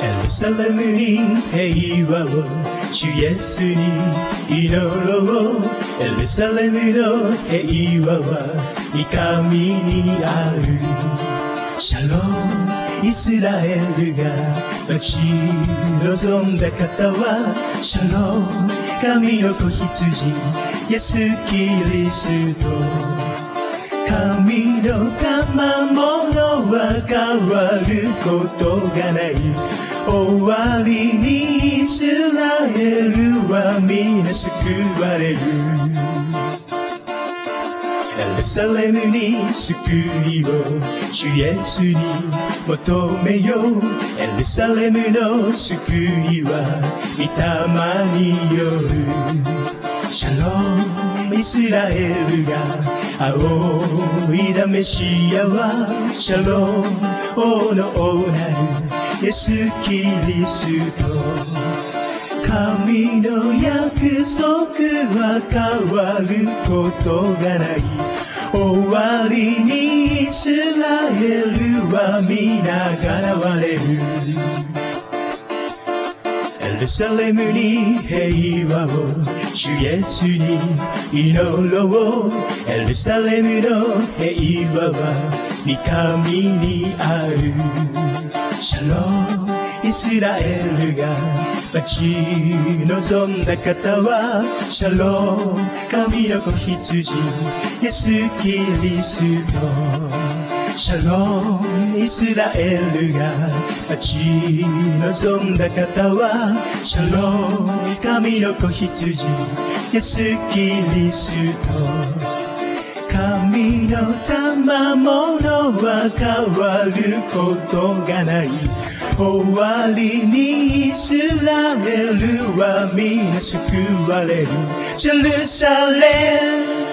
エルサレムに平和を、主イエスに祈ろう。エルサレムの平和は御神にある。シャローム、イスラエルが待ち望んだ方は、シャローム、神の子羊、イエス・キリスト。神の賜物は変わることがない。終わりにイスラエルは皆救われる。エルサレムに救いを、主イエスに求めよう。エルサレムの救いは御霊による。シャローム、イスラエルが仰いだメシアは、シャローム、王の王なるイエス・キリスト。神の約束は変わることがない。終わりにイスラエルは皆がらわれる。エルサレムに平和を、主イエスに祈ろう。エルサレムの平和は御神にある。シャローム、イスラエルが待ち望んだ方は、シャローム、神の子羊、イエス・キリスト。シャローム、イスラエルが待ち望んだ方は、シャローム、神の子羊、イエス・キリスト。神の賜物は変わることがない。終わりにイスラエルは皆救われる。ジェルサレム